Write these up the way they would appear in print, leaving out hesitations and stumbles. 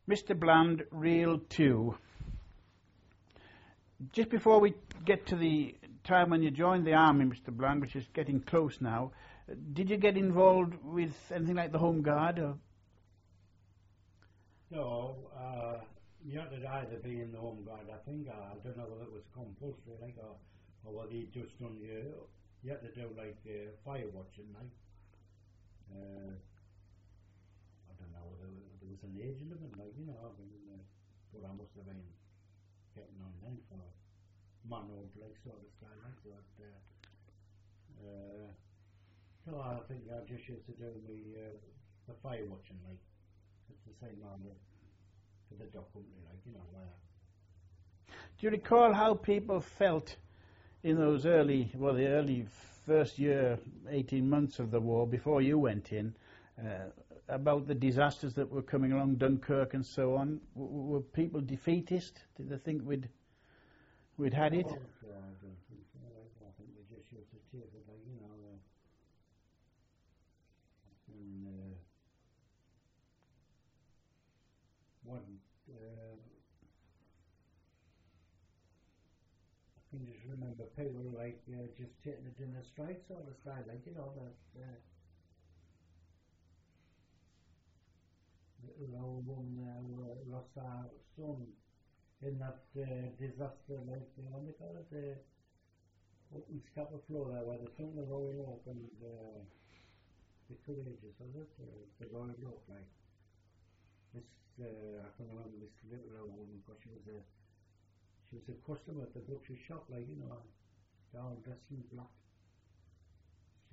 Mr. Bland, Reel 2. Just before we get to the time when you joined the army, Mr. Bland, which is getting close now, did you get involved with anything like the Home Guard? Or? No, you had to either be in the Home Guard, I think. I don't know whether it was compulsory, like, or whether you just done you had to do like fire watching, like. I don't know whether there was an age limit, like, you know, but I must have been getting on then for manhood, like, sort of style, like, but so I think I just used to do the fire watching, like, it's the same on for the dog company, like, you know, Do you recall how people felt in those the early first year, 18 months of the war, before you went in, about the disasters that were coming along, Dunkirk and so on? Were people defeatist? Did they think we'd had it? I don't think so, like, I think they just used to take it, like, you know, and one, I can just remember people like just taking it in a stride sort of style, like, you know, that little old woman lost our son in that disaster, like, what they call it, open scupper floor there, where the sun was rolling up, and the courageous, was it? The Royal Oak, like. This, I can remember this little old woman, because she was a customer at the butcher shop, like, you know, all dressed in black. She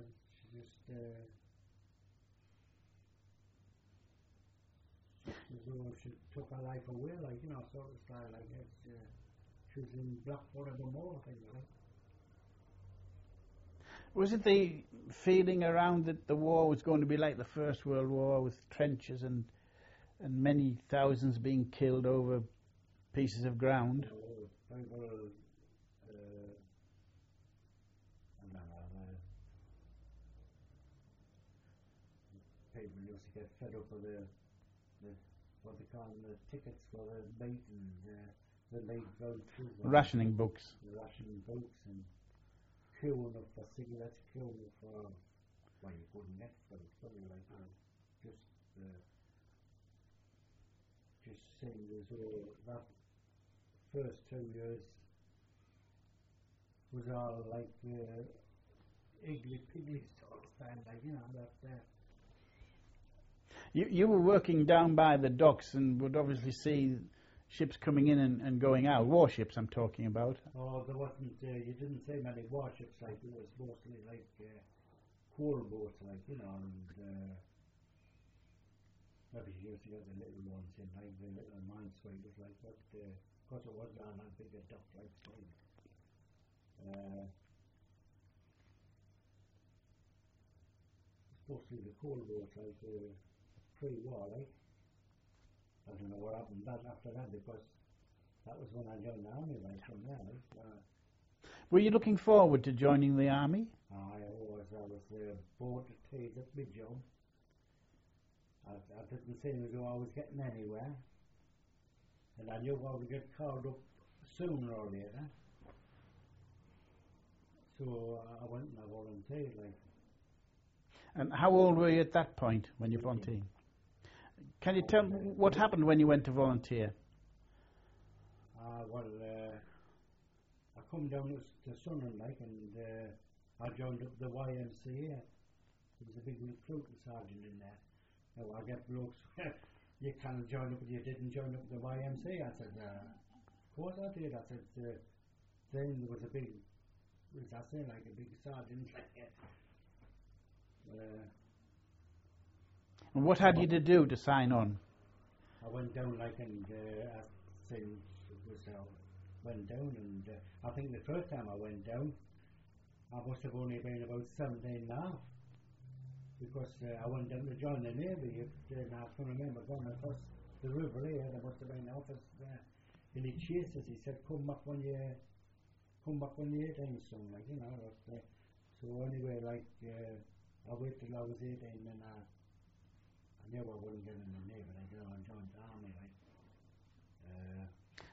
took her life away, like, you know, sort of style, like, she was in black forevermore, I think, like. Was it the feeling around that the war was going to be like the First World War, with trenches and many thousands being killed over pieces of ground? People used to get fed up with the what they call the tickets for the late and the late vouchers. Rationing books. The rationing books, and queuing up for cigarettes, queuing up for, well, you couldn't get for it, probably, like, just seemed as though that first 2 years was all like Iggly Piggly sort of style, like, you know, that. You were working down by the docks and would obviously see ships coming in and going out, warships I'm talking about. Oh, there wasn't, you didn't see many warships, like, it was mostly like coal boats, like, you know, and maybe you used to get the little ones in, like the little minesweepers, like, but because it wasn't on that big a dock, like, mostly the coal boats, like, pre-war, like. I don't know what happened after that, because that was when I joined the army, like, from there, like. Were you looking forward to joining the army? I was bored to tears at my job. I didn't seem as though I was getting anywhere, and I knew I would get called up sooner or later. So I went and I volunteered, like. And how old were you at that point when you volunteered? Can you tell me what happened when you went to volunteer? Well, I come down to Sunderland, like, and I joined up the YMCA. There was a big recruiting sergeant in there. Now, I get blokes, you can't join up, but you didn't join up the YMCA. I said, of course I did. I said, then there was a big, what did I say, like a big sergeant. And what had you to do to sign on? I went down, like, and I think it was, went down, and I think the first time I went down, I must have only been about 17 now, because I went down to join the Navy, and I can remember going across the river here. There must have been an office there, and he chased us. He said, come back when you're 18, son, like, you know. So anyway, like, I waited till I was 18, and I knew I wouldn't get in the Navy, like, you know, I joined the army.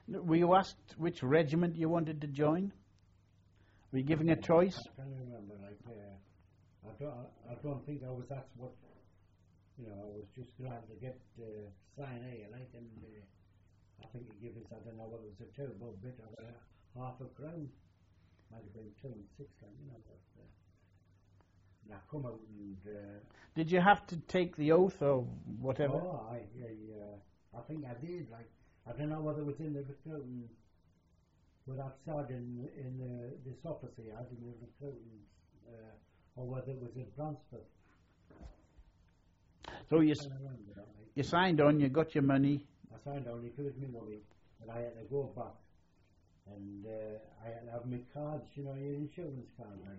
Were you asked which regiment you wanted to join? Were you given a choice? I can't remember. Like, I don't think I was asked what. You know, I was just glad to get sign A, like, and I think he gave us, I don't know whether it was a terrible bit of half a crown. Might have been 2 and 6, like, you know. But, and I come out and. Did you have to take the oath or whatever? Oh, I think I did. Like, I don't know whether it was in the recruiting with that sergeant in this officer he had in the recruiting, or whether it was at Bransford. So you signed on, you got your money. I signed on, he gave me money, and I had to go back. And I had to have my cards, you know, your insurance card, like.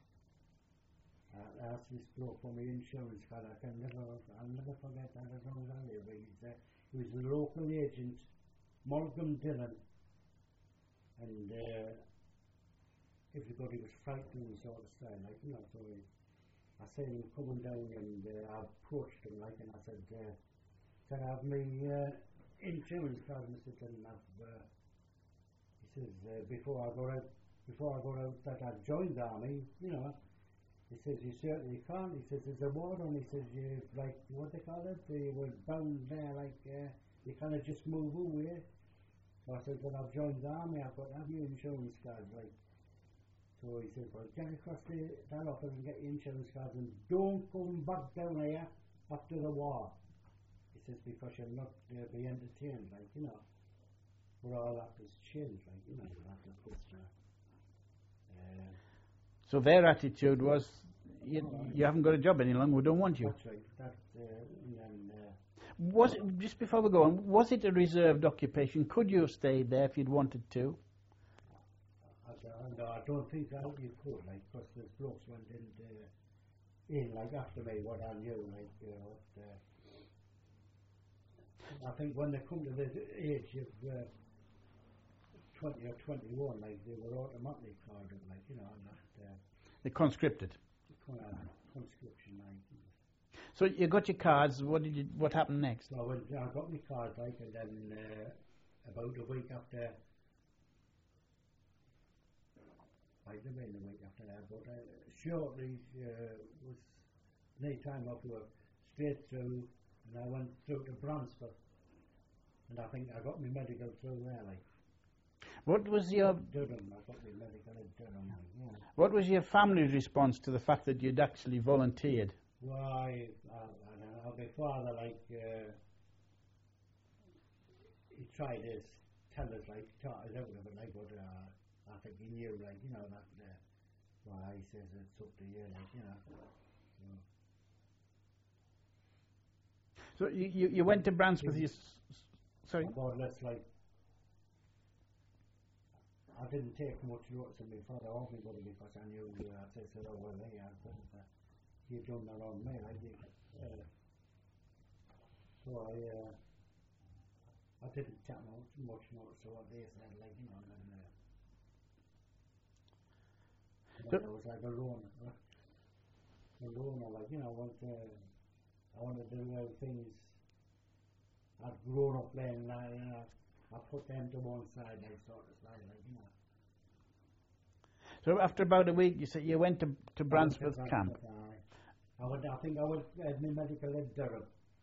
I asked this bloke for my insurance card. I'll never forget that as long as I live. He was the local agent, Morgan Dillon, and everybody was frightened sort of style, like, you know. So I seen him coming down, and I approached him, like, and I said, "Can I have my insurance card, Mr. Dillon?" He says, "Before I go out that I joined the army, you know." He says, "You certainly can't." He says, "There's a ward on." He says, "You, like, what they call it? You were bound there, like, you kind of just move away." So I said, "Well, I've joined the army. I've got to have your insurance card, like." So he says, "Well, get across that office and get your insurance card, and don't come back down here after the war." He says, "Because you'll not be entertained, like, you know." But all that has changed, like, you know, after Christmas. So their attitude was, you haven't got a job any longer, we don't want you. That's right. Was it, just before we go on, was it a reserved occupation? Could you have stayed there if you'd wanted to? No, I don't think that you could, like, because there's blokes went in, like, after me, what I knew, like, I think when they come to the age of 20 or 21, like, they were automatically carded, like, you know, and that. They conscripted. Conscription, like. So you got your cards. What happened next? So I got my card, like, and then about a week after, might have been a week after that, but shortly was no time off work, straight through, and I went through to Bransford, and I think I got my medical through there, like. What was your Durham? I got my medical at Durham. Yeah. What was your family's response to the fact that you'd actually volunteered? Well, I don't know. My father, like, he tried to tell us, like, taught us out of it, like, but I think he knew, like, you know, that. Well, he says it's up to you, like, you know. So you went to Bransford. Sorry. More or less, like. I didn't take much notice of my father or my mother because I knew I said, "Oh well, yeah, but you done that on me." So I didn't take much notice of what they said, like, you know. And I was like a loner, like, you know. I wanted to do things. I'd grown up playing, you know. I put them to one side, like, sort of style, like, you know. So after about a week, you said you went to Bransford camp. I think I was at my medical at Durham.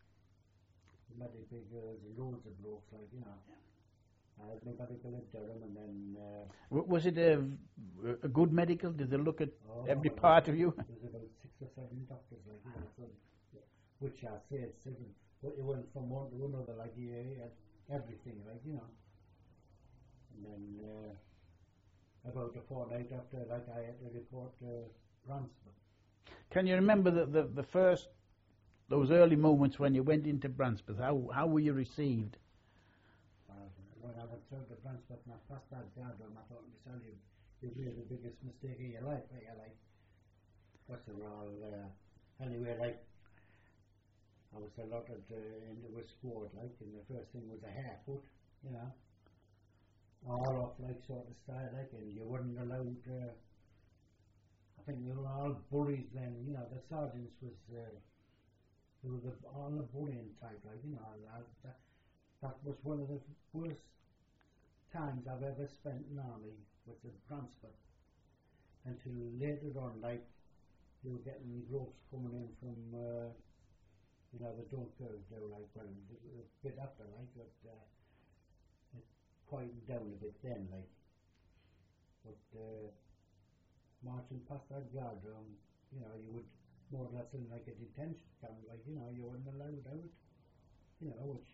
There's loads of blokes, like, you know. I had my medical at Durham, and then. Was it a good medical? Did they look at every part of you? There was about 6 or 7 doctors, like, you know, so, which I said 7, but it went from one to another, like, he had everything, like, you know. And then about a fortnight after, like, I had to report to Bransford. Can you remember the first, those early moments when you went into Bransford? How were you received? When I went through to Bransford and I passed that guard room, I thought to myself, you've made the biggest mistake of your life, like. First of all, anyway, like, I was allotted into a squad, like, and the first thing was a haircut, you know. All off, like, sort of style, like, and you weren't allowed. I think they were all bullies then, you know. The sergeants was they were all the bullying type, like, you know. That was one of the worst times I've ever spent in army was at Bransford, until later on, like, you were getting ropes coming in from, you know, the don't go there, like, well, a bit after, like, but it quieted down a bit then, like, but marching past that guard room, you know, you would more or less in like a detention camp, like, you know, you weren't allowed out, you know, which,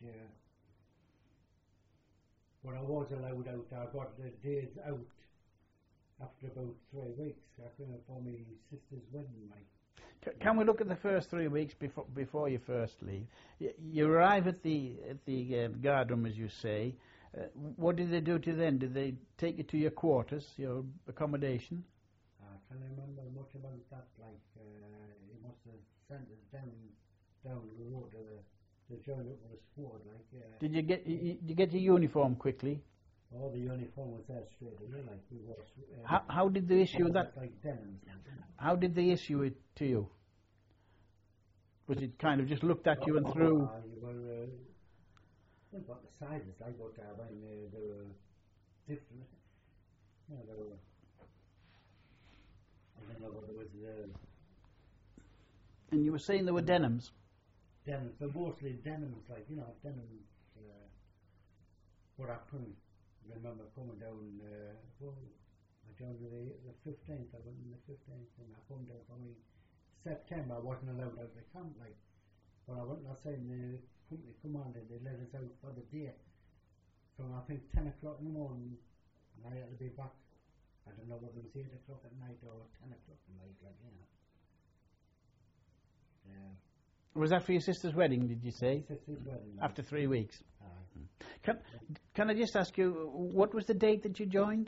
when I was allowed out, I got the days out after about 3 weeks, after for my sister's wedding, like. Can we look at the first 3 weeks before you first leave? You arrive at the guard room, as you say. What did they do to you then? Did they take you to your quarters, your accommodation? I can't remember much about that. Like, he must have sent us down the road to join up with a squad. Like, did you get your uniform quickly? Oh, the uniform was there straight away. Like, we were. How did they issue that? Like denim. How did they issue it to you? Was it kind of just looked at you and through? You were. Well, but the sizes I got there, when they were different. Yeah, they were. I don't know what it was. And you were saying there were denims? Denims, but mostly denims, like, you know, denims. What I couldn't remember coming down, well, I joined the 15th, I went in the 15th, and I come down for me. September, I wasn't allowed out of the camp, like, but I went and I seen the company commander, they let us out for the day from, I think, 10 o'clock in the morning, and I had to be back. I don't know whether it was 8 o'clock at night or 10 o'clock at night, like, you know. Yeah. Was that for your sister's wedding, did you say? Sister's wedding. After 3 weeks? Aye. Can I just ask you, what was the date that you joined?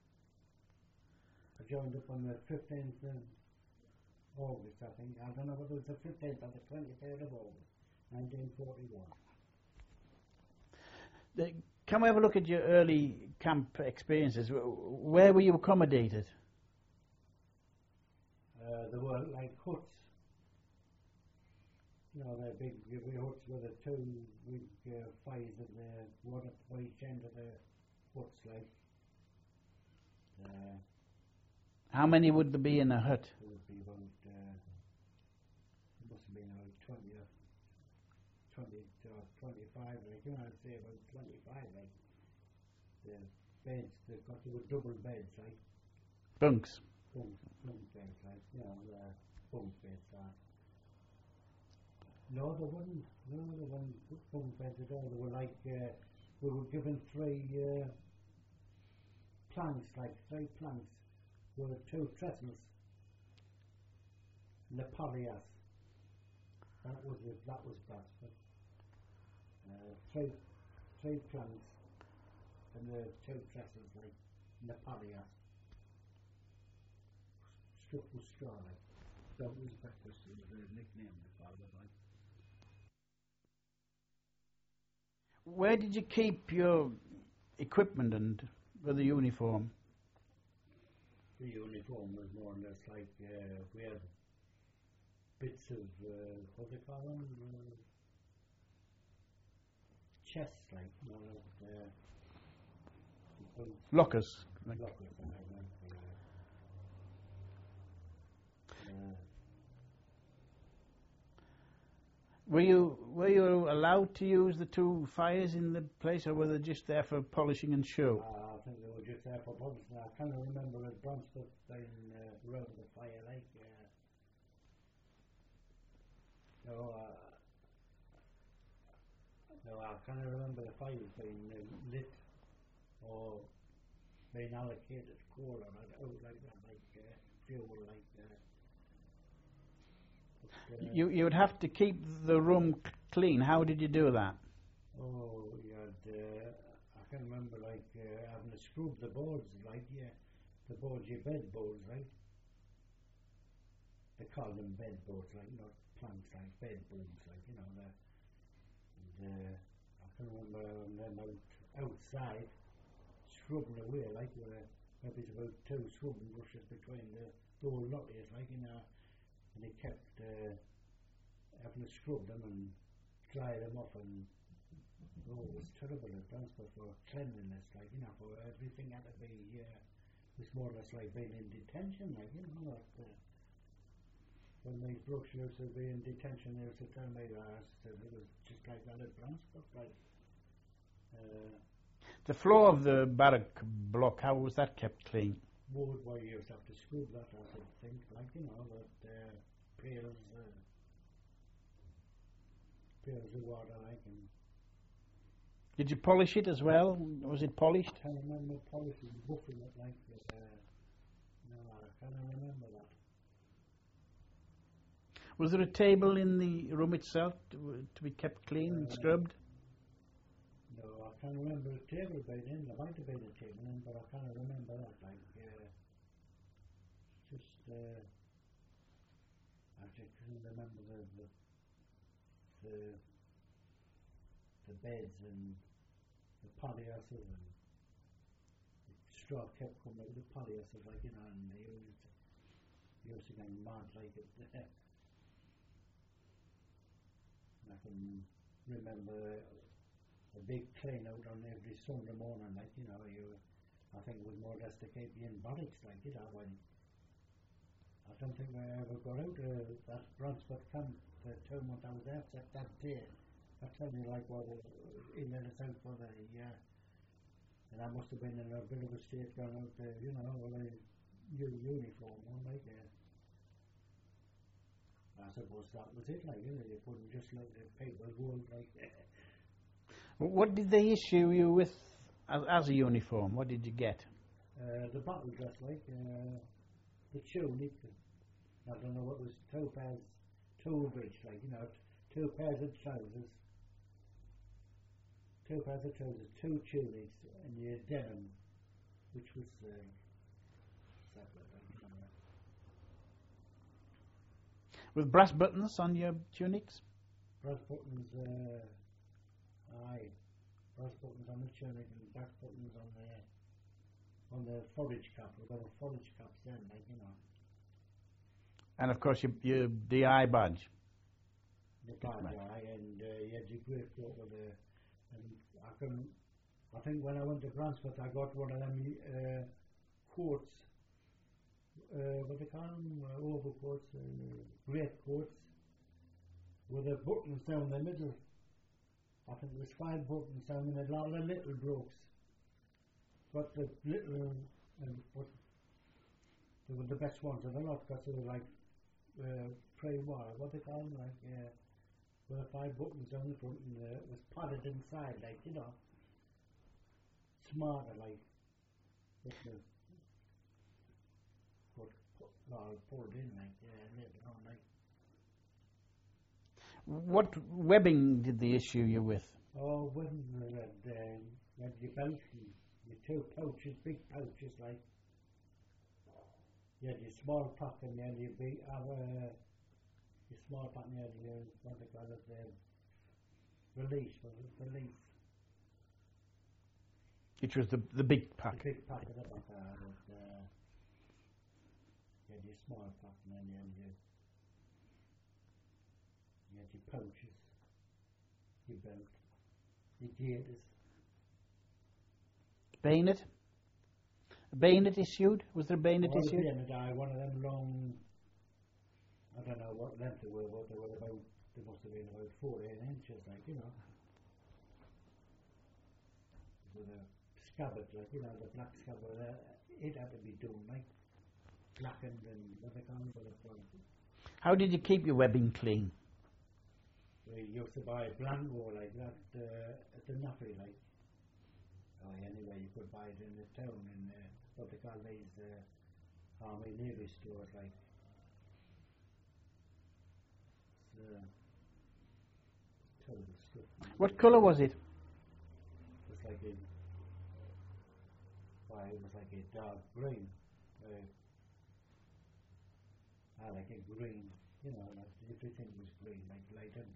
I joined up on the 15th of August, I think. I don't know whether it was the 15th or the 23rd of August, 1941. Can we have a look at your early camp experiences? Where were you accommodated? There were like huts. You know, they're big huts with the two big fires in the water at each end of the huts, like. How many would there be in a hut? There would be about, it must have been about 20 or 25, like, you know, I'd say about 25, like. The beds, there were double beds, like. Bunks? Bunk beds, like, you know, bunk beds, No, there wasn't bunk beds at all. They were like, we were given three planks with 2 trestles. Napoleon. That was Bradford. Three planks and the 2 trestles, like Napoleon. Stuff with straw, like. That was breakfast, was the nickname they called it, like. Where did you keep your equipment and the uniform? The uniform was more or less like, we had bits of, what do they call them? Chests, like, you know, Lockers. lockers, Were you allowed to use the 2 fires in the place, or were they just there for polishing and show? I think they were just there for polishing. I can't remember at Bransford being around the fire, like. No, I can't remember the fires being lit or being allocated coal or like that, like fuel, like. You would have to keep the room clean. How did you do that? Oh, you had, I can remember, like, having to scrub the boards, like, the boards, your bed boards, right? They call them bed boards, like, not planks, like bed boards, like, you know, I can remember them outside, scrubbing away, like, with maybe it's about 2 scrubbing brushes between the whole lot is, like, you know, and they kept having to scrub them and dry them off and always terrible at transport for cleanliness, like, you know, for everything had to be, was more or less like being in detention, like, you know, when these blokes used to be in detention, they used to tell me that it was just like that at transport, like, The floor of the barrack block, how was that kept clean? wood where you used to have to scrub that, I should think, like, you know, that, pails of water, like, and Did you polish it as well? Was it polished? I can't remember polishing, buffing it, like, no, I can't remember that. Was there a table in the room itself to be kept clean and scrubbed? No, I can't remember the table being in. There might have been a table in, but I can't remember that. Like, just, I just couldn't remember the beds and the palliasses and the straw kept coming out of the palliasses, like, you know, and they used to get mad, like, it. I can remember a big clean out on every Sunday morning, like, you know, I think it was more or less to keep you in barracks, like, you know, when I don't think I ever got out of that Bransford camp the 2 months I was there, except that day. I tell you, like, what he let us out for the and I must have been in a bit of a state going out there, you know, with a uniform on, like, I suppose that was it, like, you know, you couldn't just let the people go, like, What did they issue you with as a uniform? What did you get? the battle dress, like, the tunic, I don't know what was, 2 pairs, 2 of each, like, you know, 2 pairs of trousers, 2 tunics, and your denim, which was, separate, like, you know. With brass buttons on your tunics? Brass buttons, aye, brass buttons on the tunic and brass buttons on the forage cap. There were forage caps then, like, you know. And of course your DI badge. The badge, aye, and you had your great coat with and I think when I went to Bransford I got one of them coats, what they call them, overcoats, great coats, with the buttons down the middle. I think there was 5 buttons down the middle, all the little blokes. But the little, but they were the best ones of the lot, because they were like pre-war, what they call them, like, with the 5 buttons down the front, and it was padded inside, like, you know, smarter, like, but pulled in, like, later on, like. What webbing did they issue you with? Oh, when you had your belt and your 2 pouches, big pouches, like, you had your small pack and you had your big, your small pack and you had your, what they call it, release, was it release? Which was the big pack. The big pack of the back, you had your small pack and then you had your pouches, your belt, your gaiters. Bayonet? A bayonet issued? Was there a bayonet issued? Bayonet, one of them long, I don't know what length they were, but they were about, they must have been about 14 inches, like, you know. With a scabbard, like, you know, the black scabbard, it had to be done, like, blackened and what they call it. How did you keep your webbing clean? We used to buy Blanco like that at the Naffy, like. Oh, anyway, you could buy it in the town in what they call these Army Navy stores, like. Terrible stuff. What colour was it? It was like a, why, it was like a dark green. Like a green, you know, like everything was green, like light and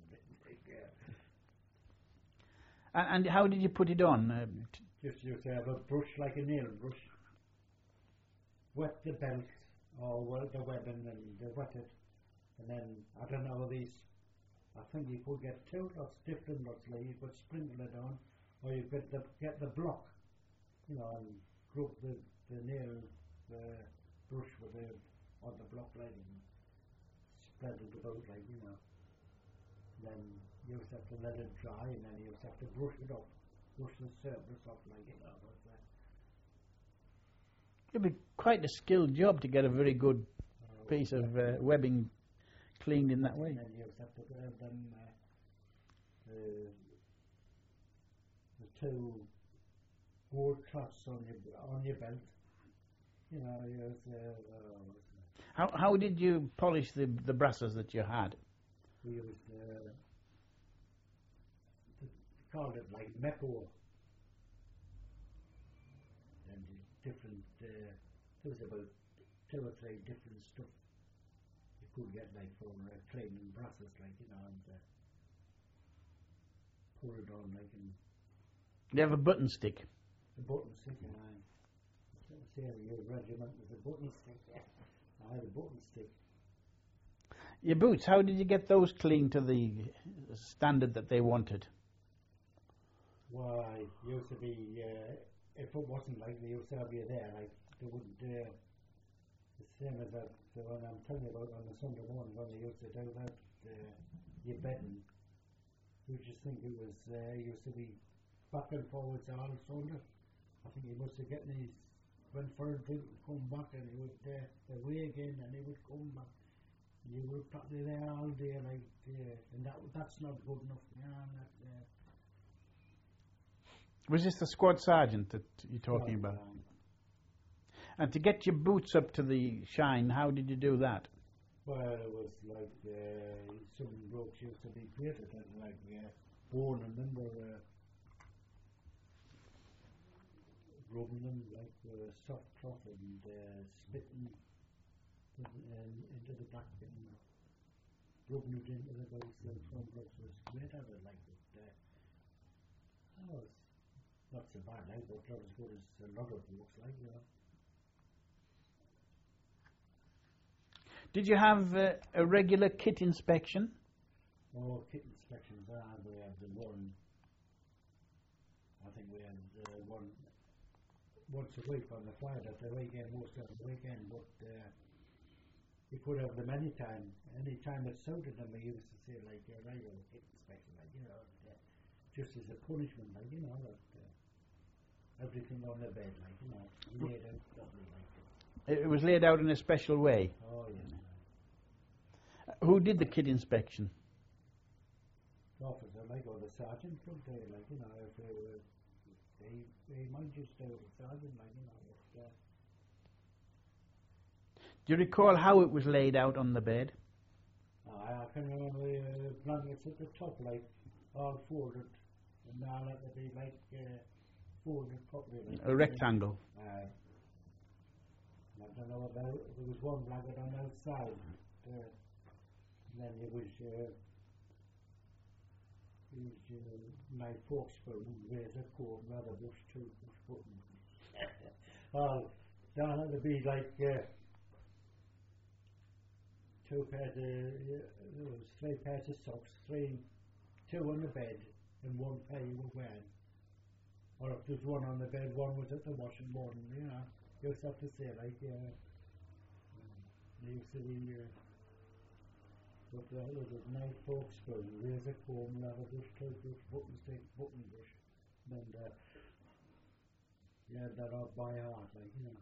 And how did you put it on? just used to have a brush, like a nail brush. Wet the belt or the webbing and wet it, and then I don't know these. I think you could get 2 lots, different lots, like you could sprinkle it on, or you get the block, you know, and rub the nail brush with on the block like and spread it about like, you know. Then you just have to let it dry, and then you just have to brush it off, brush the surface off like, you know. It'd be quite a skilled job to get a very good piece of webbing cleaned in that way. And then you just have to have them the two gold cloths on your belt. You know, How did you polish the brasses that you had? we used called it like Meppo. And different, there was about 2 or 3 different stuff you could get like for cleaning brasses, like, you know, and pour it on like in You have a button stick. the button stick, and I say your regiment was a button stick. I had a button stick. Your boots, how did you get those clean to the standard that they wanted? Why, used to be, if it wasn't like they used to have you there, like they wouldn't, the same as that, the one I'm telling you about on the Sunday morning when they used to do that, your bedding, you just think it was, used to be back and forwards all Sunday. I think he must have gotten his, went for a drink, come back, and he would, away again, and he would come back. You were probably there all day, like, and that's not good enough. Was this the squad sergeant that you're talking about? And to get your boots up to the shine, how did you do that? Well, it was like some blokes used to be great at it, like bone, and then were rubbing them like soft cloth and spitting into the back and rubbing it into the base. And some blokes was great at it, like it. Oh, it's not so bad, like, but not as good as a lot of blokes, like, you know. Did you have a regular kit inspection? Oh, kit inspections, we have the one, I think we had one once a week on the Friday, at the weekend, most of the weekend, but you could have them any time it suited them. We used to say, like, regular kit inspection, like, you know, just as a punishment, like, you know, that everything on the bed, like, you know, laid out properly, like. It was laid out in a special way. Oh, yeah. Who did the kit inspection? The officer, like, or the sergeant could do, like, you know, if they were, they might just do the sergeant, like, you know. But, do you recall how it was laid out on the bed? I can remember blankets at the top, like, all folded, and now let it be like folded properly. Like A rectangle. I don't know about. There was one blanket on the outside, and then there was my fork spoon, razor comb, leather brush, toothbrush, button. All down had to be like 2 pairs of, 3 pairs of socks, 2 on the bed, and 1 pair you were wearing. Or if there's 1 on the bed, 1 was at the washing board, and, you know, you just have to say, like, they used to be, but there was a nice fork spoon, razor comb, leather brush, toothbrush, button stick, button brush, and you had that all by heart, like, you know.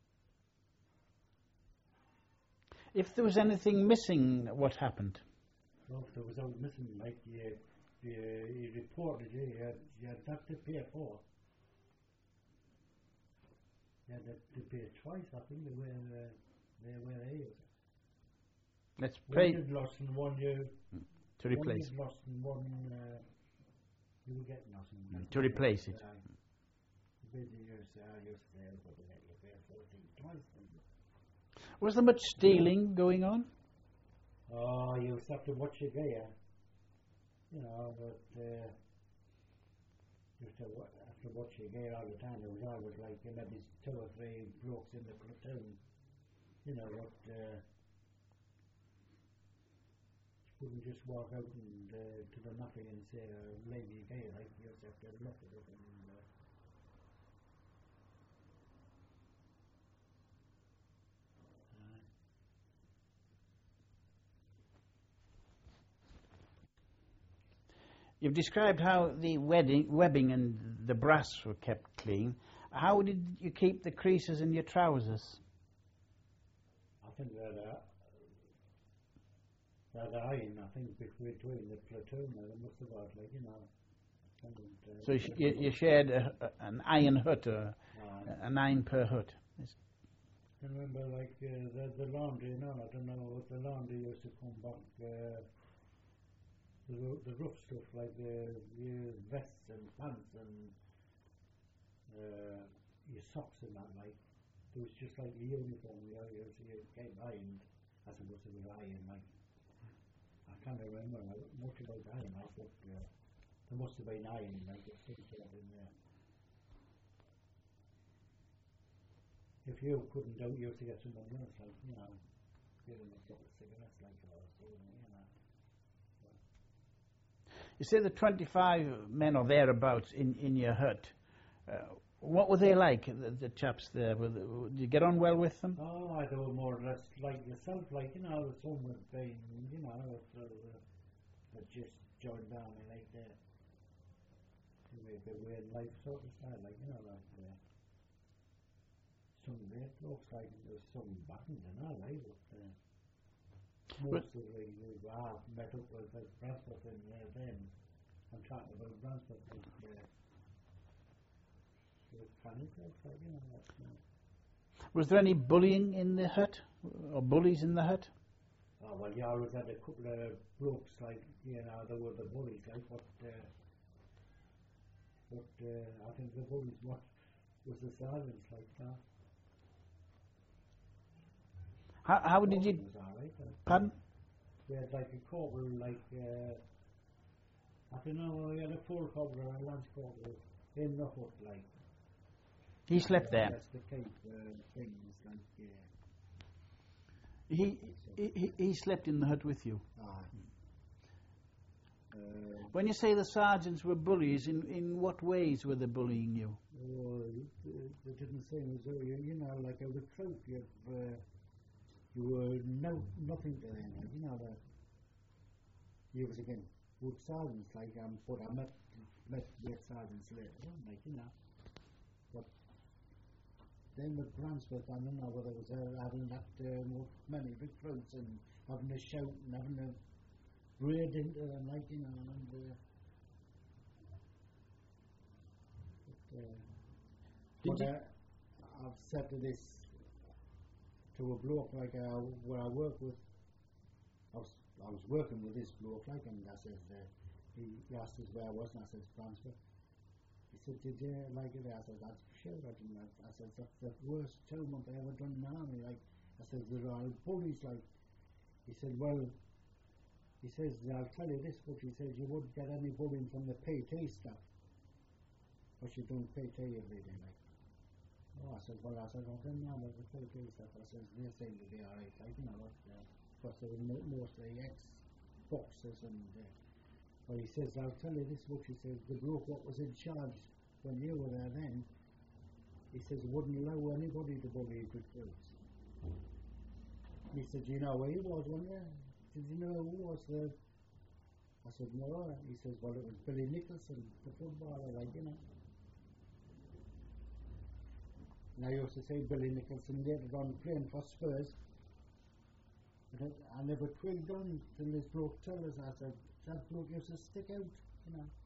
If there was anything missing, what happened? Well, if there was out missing, like, you reported, you had that to pay for. You had to pay twice, I think, the way they used it. Let's One pay you'd lost and one you... to replace. One you'd lost and one you were getting nothing. To replace it. The years I used to have, but you pay for it twice. Was there much stealing going on? Oh, you used to have to watch your gear. You know, but you used to have to watch your gear all the time. There was always like maybe 2 or 3 blokes in the platoon. You know, what couldn't just walk out and to the nothing and say, leave you here, like you just have to look at it and You've described how the webbing and the brass were kept clean. How did you keep the creases in your trousers? I think that iron, I think between the platoon, they must have had, like, you know. So you shared an iron hut, or an iron per hut? I remember, like, the laundry, you know, I don't know what the laundry used to come back, the rough stuff, like your vests and pants and your socks and that, like, it was just like your uniform, you came ironed, I suppose it was iron, like, I can't remember much about iron, I thought there must have been iron, like, there's some sort in there. If you couldn't out, you used to get someone else, like, you know, give them a couple of cigarettes, like, or something, you know. You say the 25 men or thereabouts in your hut. What were they like, the chaps there? Did you get on well with them? Oh, I do more or less like yourself, like, you know, some would be, you know, that just joined army, like the weird life sort of style, like, you know, like some great blokes, like there's some buttons and all, like, but most of the I met up with Bransford in then. I'm talking about Bransford, like the funny place, like, you know, like, Was there any bullying in the hut, or bullies in the hut? Oh, well, yeah, I always had a couple of blokes, like, you know, they were the bullies, like, but I think the bullies was the sergeants, like that. How did you? Was all right, Pardon? We had like a corporal, like, I don't know, we had a full corporal and a lance corporal in the hut, like. He slept there. That's the keep things, like, He slept in the hut with you. When you say the sergeants were bullies, in what ways were they bullying you? They didn't seem as though you know, like a recruit, you were nothing to them, like, you know, you was again good sergeants, like, but I met great sergeants later on, like, you know, but then with Bransford, I don't know whether it was having that many recruits and having to shout and having to raid into them, like, you know, and I've said to this, to a bloke, like, where I work with, I was working with this bloke, like, and I says, he asked us where I was, and I says, Bransford. He said, did you like it? I said, that's for sure, I didn't. I said, that's the worst 2 months I ever done in the army, like, I said, there are bullies, like. He said, well, he says, I'll tell you this, but he says, you wouldn't get any bullying from the PT staff, but you're doing PT every day, like. Oh, I said, well, I said, I don't know about the PT stuff. I said, they seem to be alright, like, you know, because they were mostly ex-boxers and, well, he says, I'll tell you this much, he says, the bloke what was in charge when you were there then, he says, wouldn't allow anybody to bully recruits. He said, you know where he was, wasn't you? Did you know who was the... I said, no. He says, well, it was Billy Nicholson, the footballer, like, you know. And I used to say Billy Nicholson later on playing for Spurs. But I never twigged on till this bloke told us. I said, that bloke used to stick out, you know.